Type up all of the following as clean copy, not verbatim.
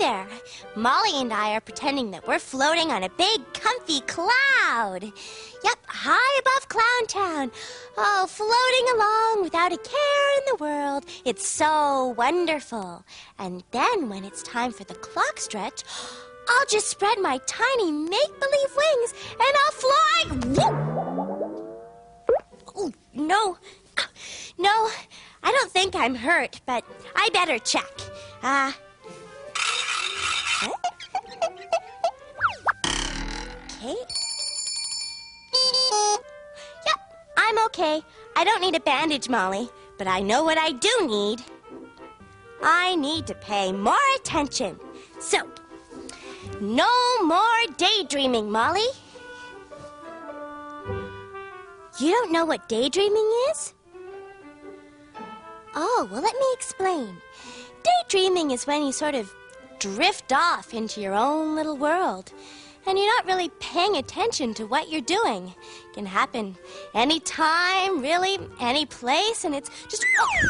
there. Molly and I are pretending that we're floating on a big, comfy cloud. Yep, high above Clown Town. Oh, floating along without a care in the world. It's so wonderful. And then when it's time for the clock stretch, I'll just spread my tiny make-believe wings and I'll fly. Oh, no. No, I don't think I'm hurt, but I better check. Okay. Yep, I'm okay. I don't need a bandage, Molly, but I know what I do need. I need to pay more attention. So, no more daydreaming, Molly. You don't know what daydreaming is? Oh, well, let me explain. Daydreaming is when you sort of drift off into your own little world, and you're not really paying attention to what you're doing. It can happen anytime, really, any place, and it's just...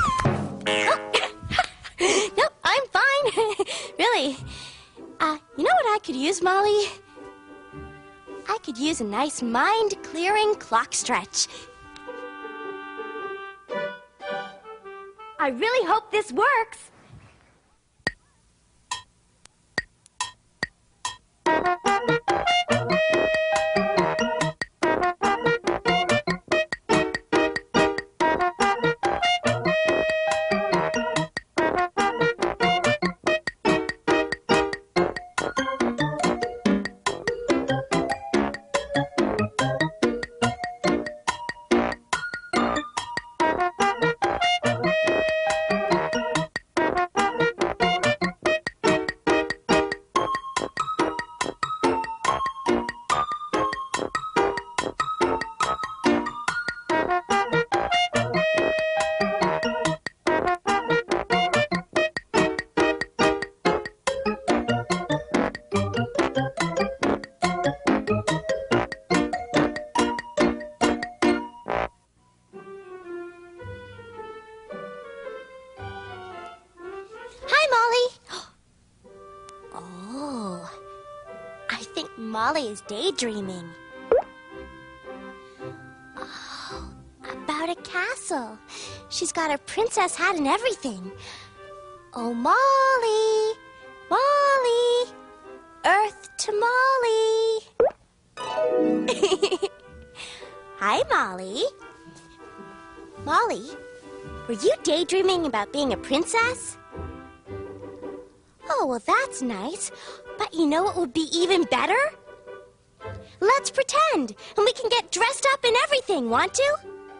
Nope, I'm fine. Really. You know what I could use, Molly? I could use a nice mind-clearing clock stretch. I really hope this works. Molly is daydreaming. Oh, about a castle. She's got her princess hat and everything. Oh, Molly, Molly, Earth to Molly. Hi, Molly. Molly, were you daydreaming about being a princess? Oh, well, that's nice. But you know what would be even better? Let's pretend, and we can get dressed up and everything, want to?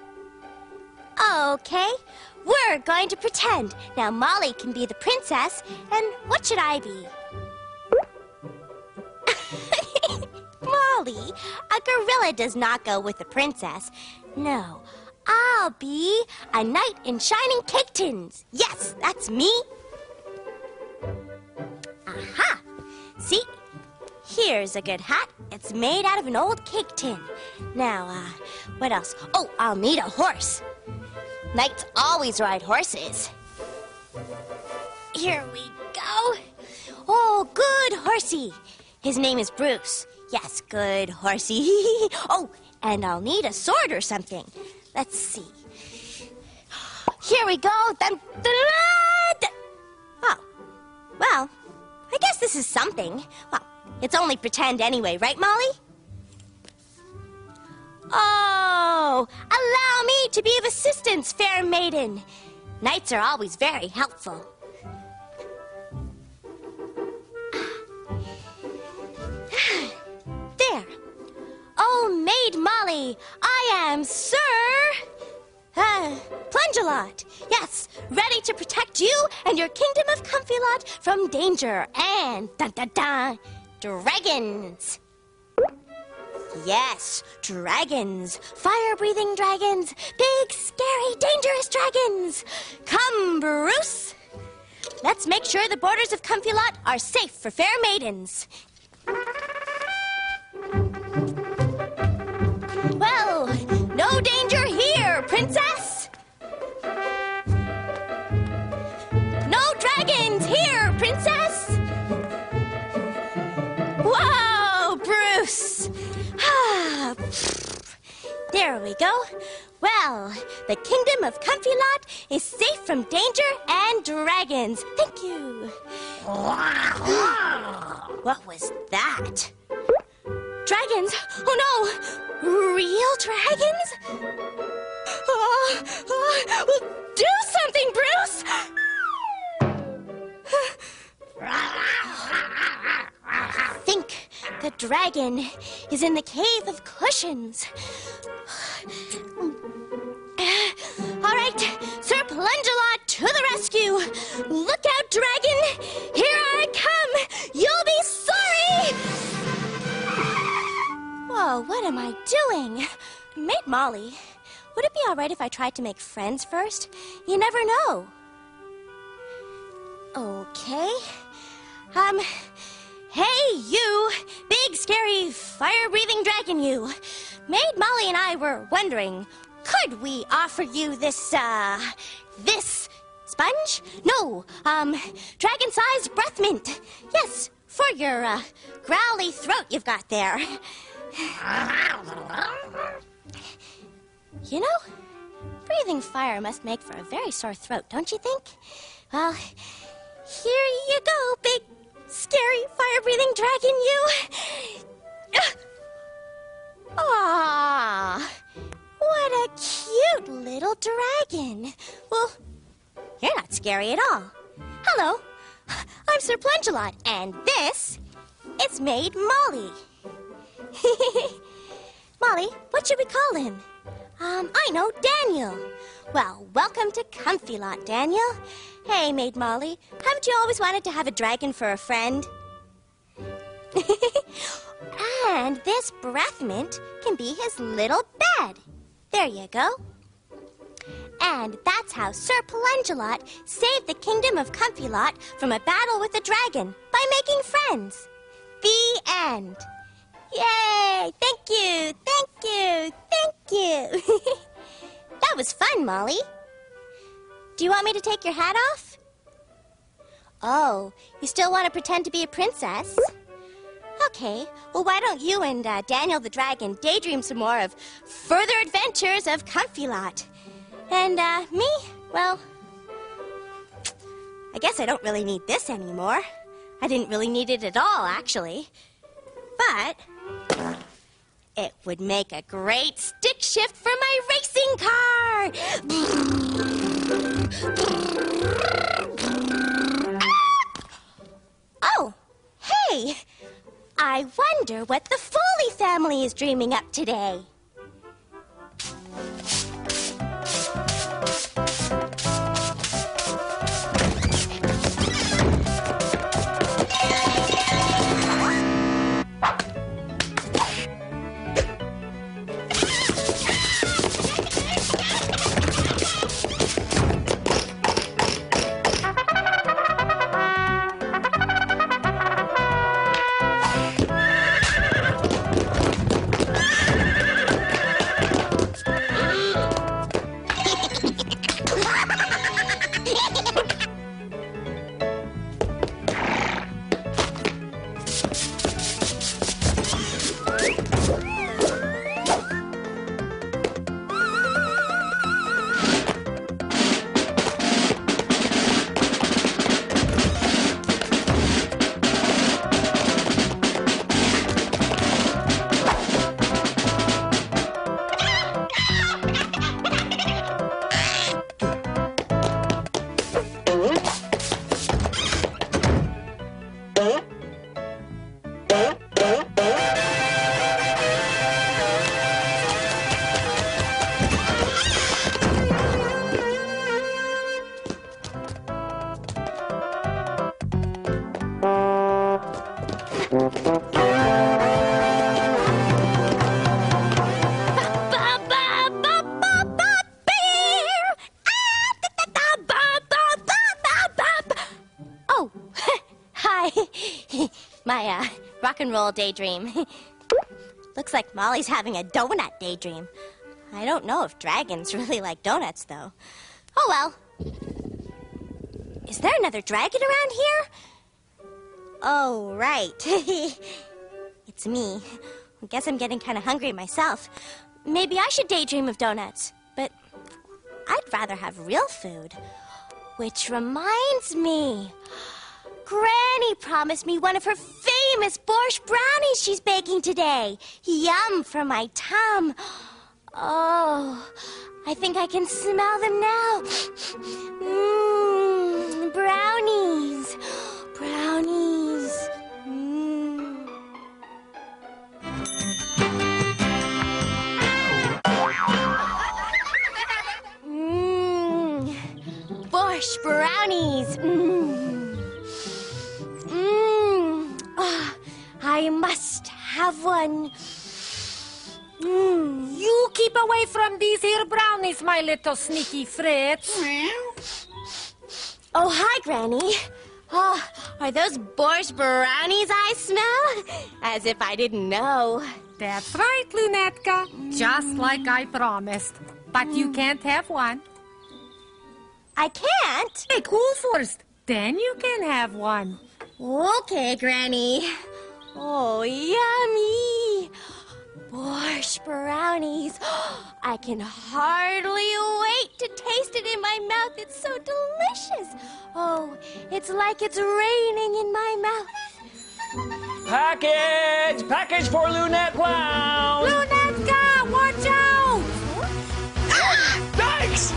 Okay, we're going to pretend. Now Molly can be the princess, and what should I be? Molly, a gorilla does not go with a princess. No, I'll be a knight in shining cake tins. Yes, that's me. Aha! See? Here's a good hat. It's made out of an old cake tin. Now, what else? Oh, I'll need a horse. Knights always ride horses. Here we go. Oh, good horsey. His name is Bruce. Yes, good horsey. Oh, and I'll need a sword or something. Let's see. Here we go. Dun, dun, dun, dun. Oh, well, I guess this is something. Well, it's only pretend anyway, right, Molly? Oh, allow me to be of assistance, fair maiden. Knights are always very helpful. There. Oh, Maid Molly, I am Sir Plungelot. Yes, ready to protect you and your kingdom of Comfylot from danger and dun-dun-dun, dragons. Yes, dragons. Fire-breathing dragons. Big, scary, dangerous dragons. Come, Bruce. Let's make sure the borders of Comfylot are safe for fair maidens. Well, no danger here, princess. No dragons here, princess. There we go. Well, the kingdom of Comfy-Lot is safe from danger and dragons. Thank you. What was that? Dragons? Oh no! Real dragons? Well, do something, Bruce! I think the dragon is in the cave of cushions. All right, Sir Plungelot to the rescue. Look out, dragon. Here I come. You'll be sorry. Whoa, what am I doing? Maid Molly, would it be all right if I tried to make friends first? You never know. Okay. Hey, you, big, scary, fire-breathing dragon, you. Maid Molly and I were wondering, could we offer you this sponge? No, dragon-sized breath mint. Yes, for your, growly throat you've got there. You know, breathing fire must make for a very sore throat, don't you think? Well, here you go, big, scary, fire-breathing dragon, you. Aww, what a cute little dragon. Well, you're not scary at all. Hello, I'm Sir Plungelot, and this is Maid Molly. Molly, what should we call him? I know, Daniel. Well, welcome to Comfy-Lot, Daniel. Hey, Maid Molly, haven't you always wanted to have a dragon for a friend? And this breath mint can be his little bed. There you go. And that's how Sir Plungelot saved the kingdom of Comfy-Lot from a battle with a dragon by making friends. The end. Yay! Thank you! Thank you! Thank you! That was fun, Molly. Do you want me to take your hat off? Oh, you still want to pretend to be a princess? Okay, well, why don't you and Daniel the Dragon daydream some more of further adventures of Comfy-Lot? And me, well, I guess I don't really need this anymore. I didn't really need it at all, actually. But it would make a great stick shift for my racing car. Oh, hey! I wonder what the Foley family is dreaming up today. My rock and roll daydream. Looks like Molly's having a donut daydream. I don't know if dragons really like donuts, though. Oh, well. Is there another dragon around here? Oh, right. It's me. I guess I'm getting kind of hungry myself. maybe I should daydream of donuts. But I'd rather have real food. Which reminds me, Granny promised me one of her famous borscht brownies she's baking today. Yum for my tum. Oh, I think I can smell them now. Mmm, brownies. Brownies. Mmm. Mmm. Borscht brownies. Mmm. Mmm. Oh, I must have one. Mmm. You keep away from these here brownies, my little sneaky Fritz. Oh, hi, Granny. Oh, are those borscht brownies I smell? As if I didn't know. That's right, Lunetka. Just like I promised. But you can't have one. I can't? Hey, cool first. Then you can have one. Okay, Granny. Oh, yummy. Borscht brownies. I can hardly wait to taste it in my mouth. It's so delicious. Oh, it's like it's raining in my mouth. Package! Package for Lunette Clown! Lunetka, watch out! Thanks!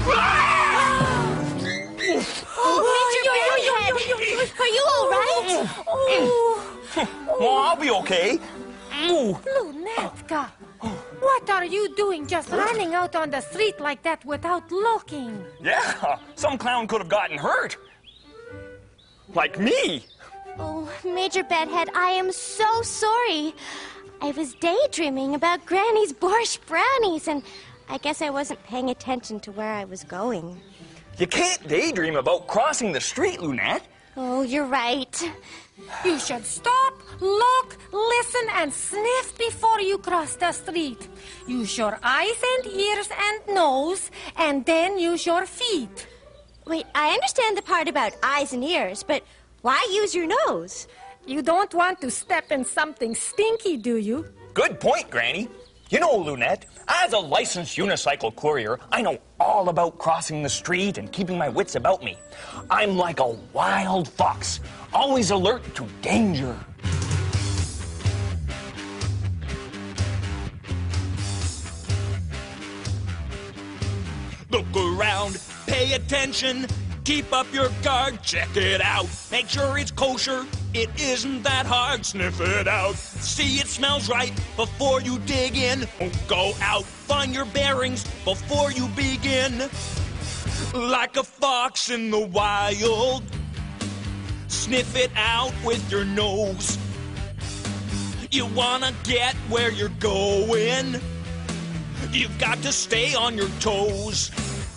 Oh, Major Redhead, are you all right? Oh. Well, I'll be okay. Lunetka, what are you doing just running out on the street like that without looking? Yeah, some clown could have gotten hurt. Like me. Oh, Major Bedhead, I am so sorry. I was daydreaming about Granny's borscht brownies, and I guess I wasn't paying attention to where I was going. You can't daydream about crossing the street, Lunette. Oh, you're right. You should stop, look, listen, and sniff before you cross the street. Use your eyes and ears and nose, and then use your feet. Wait, I understand the part about eyes and ears, but why use your nose? You don't want to step in something stinky, do you? Good point, Granny. You know, Lunette, as a licensed unicycle courier, I know all about crossing the street and keeping my wits about me. I'm like a wild fox, always alert to danger. Look around, pay attention, keep up your guard, check it out. Make sure it's kosher, it isn't that hard, sniff it out. See it smells right before you dig in. Go out, find your bearings before you begin. Like a fox in the wild, sniff it out with your nose. You wanna get where you're going, you've got to stay on your toes.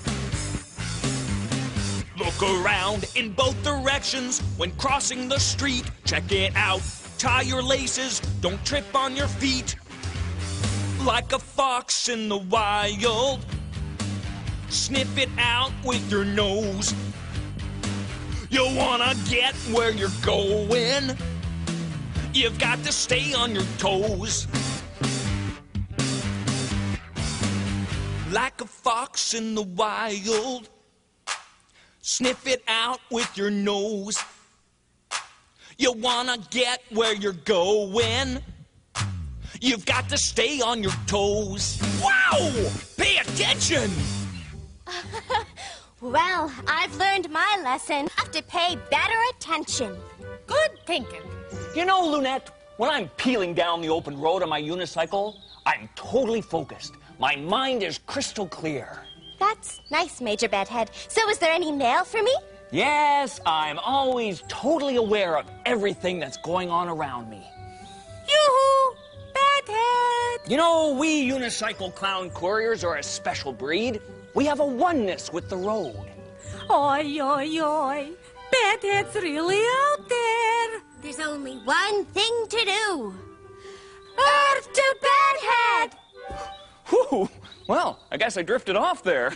Look around in both directions when crossing the street. Check it out. Tie your laces. Don't trip on your feet. Like a fox in the wild, sniff it out with your nose. You wanna get where you're going, you've got to stay on your toes. Like a fox in the wild, sniff it out with your nose. You wanna get where you're going, you've got to stay on your toes. Wow! Pay attention! Well, I've learned my lesson. I have to pay better attention. Good thinking. You know, Lunette, when I'm peeling down the open road on my unicycle, I'm totally focused. My mind is crystal clear. That's nice, Major Bedhead. So is there any mail for me? Yes, I'm always totally aware of everything that's going on around me. Yoo-hoo! Bedhead! You know, we unicycle clown couriers are a special breed. We have a oneness with the road. Oi, oi, oi. Bedhead's really out there. There's only one thing to do. Earth to Bedhead! Whew! Well, I guess I drifted off there.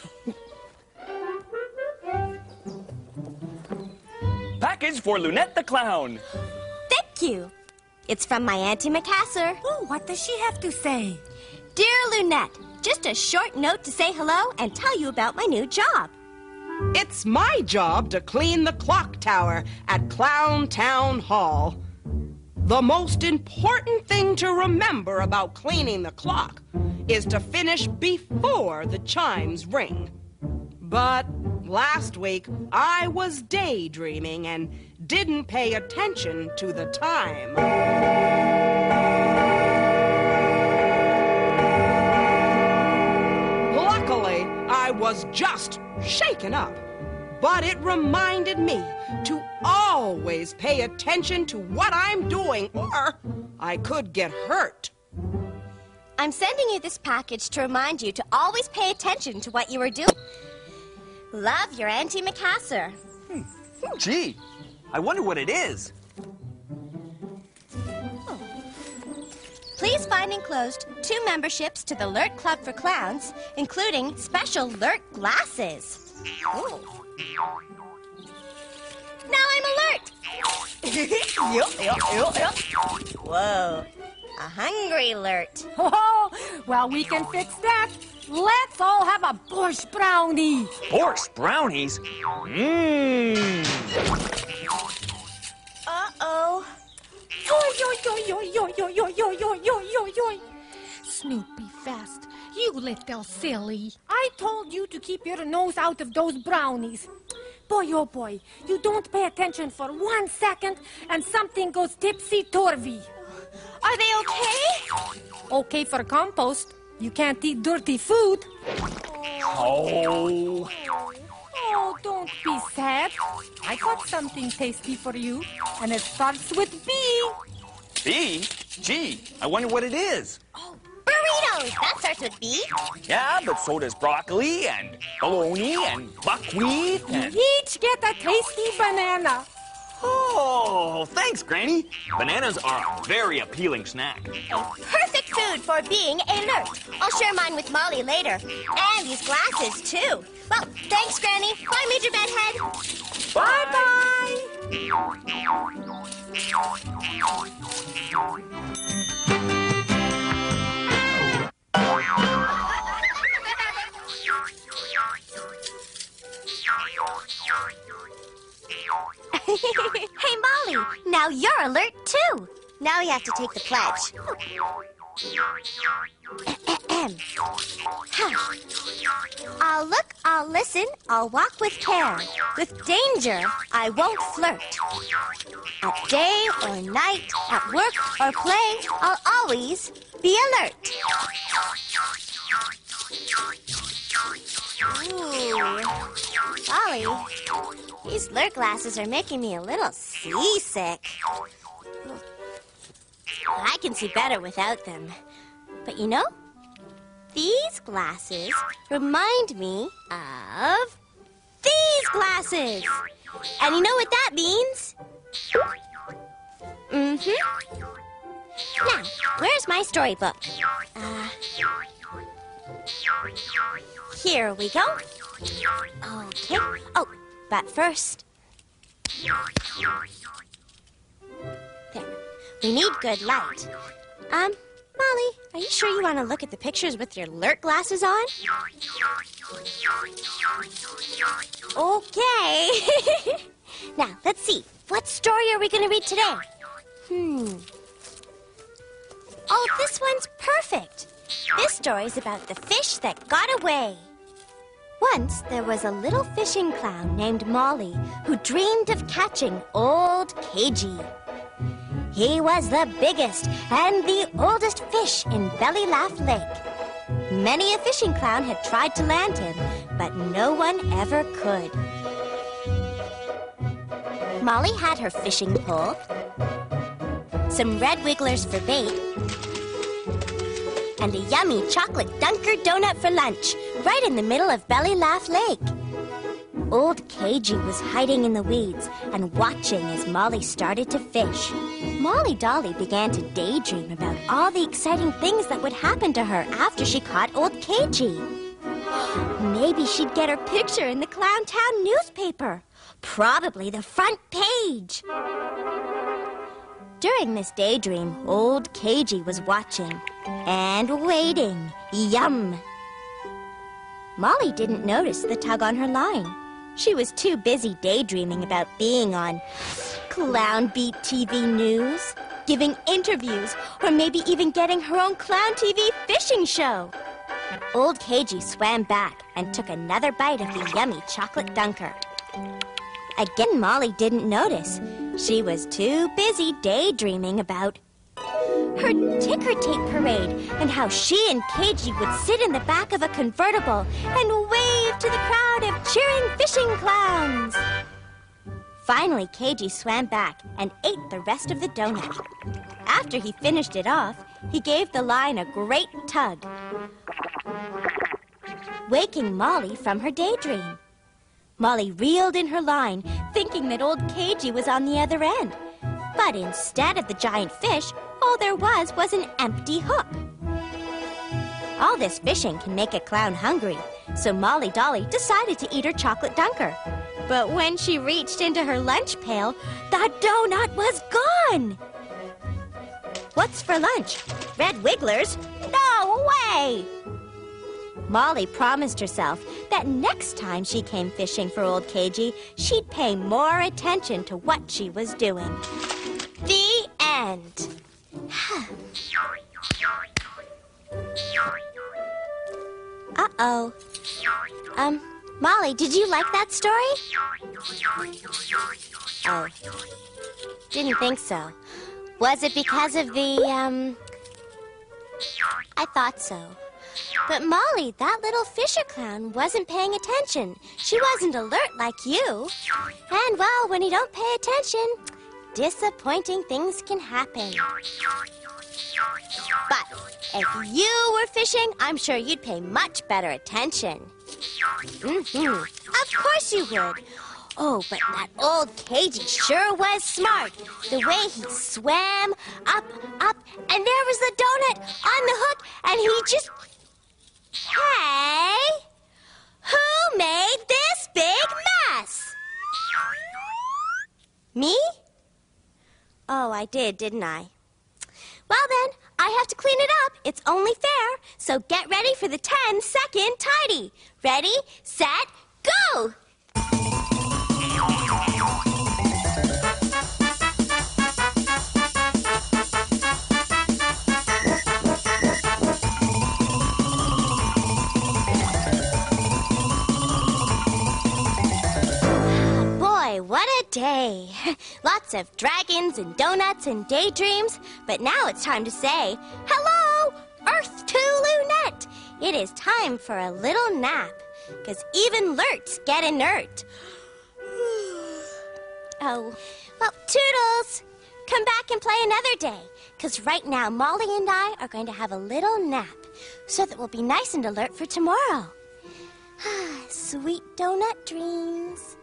Package for Lunette the Clown. Thank you. It's from my Auntie Macassar. Oh, what does she have to say? Dear Lunette, Just a short note to say hello and tell you about my new job. It's my job to clean the clock tower at Clown Town Hall. The most important thing to remember about cleaning the clock is to finish before the chimes ring. But last week, I was daydreaming and didn't pay attention to the time. Luckily, I was just shaken up. But it reminded me to always pay attention to what I'm doing, or I could get hurt. I'm sending you this package to remind you to always pay attention to what you are doing. Love, your Auntie Macassar. Gee, I wonder what it is. Please find enclosed 2 memberships to the Lurt Club for Clowns, including special Lurt glasses. Ooh. Now I'm alert! Whoa, a hungry Lurt. Oh, well, we can fix that. Let's all have a Borscht brownie. Borscht brownies? Mmm. Uh-oh. Yo. Snoop, be fast. You little silly. I told you to keep your nose out of those brownies. Boy, oh boy, you don't pay attention for 1 second and something goes tipsy-turvy. Are they okay? Okay for compost. You can't eat dirty food. Oh. Oh, don't be sad. I got something tasty for you, and it starts with B. B? Gee, I wonder what it is. Oh, burritos! That starts with B. Yeah, but so does broccoli and bologna and buckwheat and... Each get a tasty banana. Oh, thanks, Granny. Bananas are a very appealing snack. Perfect food for being alert. I'll share mine with Molly later. And these glasses, too. Well, thanks, Granny. Bye, Major Bedhead. Bye-bye. Hey, Molly, now you're alert, too. Now we have to take the pledge. I'll look, I'll listen, I'll walk with care. With danger, I won't flirt. At day or night, at work or play, I'll always be alert. Ooh, Molly, these Lurt glasses are making me a little seasick. I can see better without them. But you know, these glasses remind me of these glasses. And you know what that means? Mm-hmm. Now, where's my storybook? Here we go. Okay. Oh, but first... There. We need good light. Molly, are you sure you want to look at the pictures with your Lurt glasses on? Okay. Now, let's see. What story are we going to read today? Oh, this one's perfect. This story's about the fish that got away. Once, there was a little fishing clown named Molly who dreamed of catching Old Cagey. He was the biggest and the oldest fish in Belly Laugh Lake. Many a fishing clown had tried to land him, but no one ever could. Molly had her fishing pole, some red wigglers for bait, and a yummy chocolate Dunker donut for lunch, right in the middle of Belly Laugh Lake. Old Cagey was hiding in the weeds and watching as Molly started to fish. Molly Dolly began to daydream about all the exciting things that would happen to her after she caught Old Cagey. Maybe she'd get her picture in the Clown Town newspaper. Probably the front page. During this daydream, Old Cagey was watching and waiting. Yum! Molly didn't notice the tug on her line. She was too busy daydreaming about being on Clown Beat TV News, giving interviews, or maybe even getting her own Clown TV fishing show. Old KG swam back and took another bite of the yummy chocolate dunker. Again, Molly didn't notice. She was too busy daydreaming about her ticker tape parade and how she and KG would sit in the back of a convertible and wave to the crowd of cheering fishing clowns. Finally, KG swam back and ate the rest of the donut. After he finished it off, he gave the line a great tug, waking Molly from her daydream. Molly reeled in her line, thinking that old KG was on the other end. But instead of the giant fish, all there was an empty hook. All this fishing can make a clown hungry, so Molly Dolly decided to eat her chocolate dunker. But when she reached into her lunch pail, the donut was gone! What's for lunch? Red Wigglers? No way! Molly promised herself that next time she came fishing for old KG, she'd pay more attention to what she was doing. The end. Uh-oh. Molly, did you like that story? Oh, didn't think so. Was it because of the, I thought so. But Molly, that little fisher clown wasn't paying attention. She wasn't alert like you. And, well, when you don't pay attention, disappointing things can happen. But if you were fishing, I'm sure you'd pay much better attention. Of course you would. Oh, but that old KG sure was smart. The way he swam up, and there was the donut on the hook, and he just... Hey! Who made this big mess? Me? Oh, I did, didn't I? Well then, I have to clean it up. It's only fair. So get ready for the 10-second tidy. Ready, set, go! What a day. Lots of dragons and donuts and daydreams. But now it's time to say, hello, Earth to Lunette. It is time for a little nap, because even lerts get inert. Oh, well, toodles. Come back and play another day, because right now Molly and I are going to have a little nap, so that we'll be nice and alert for tomorrow. Sweet donut dreams.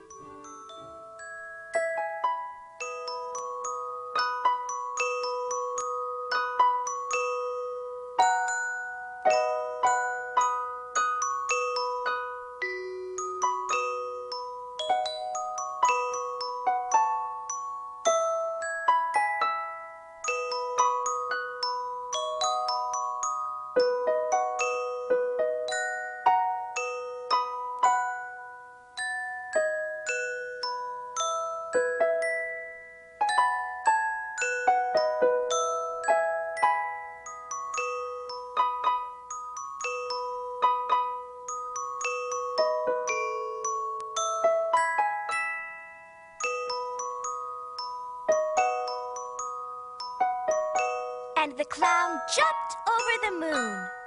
And the clown jumped over the moon.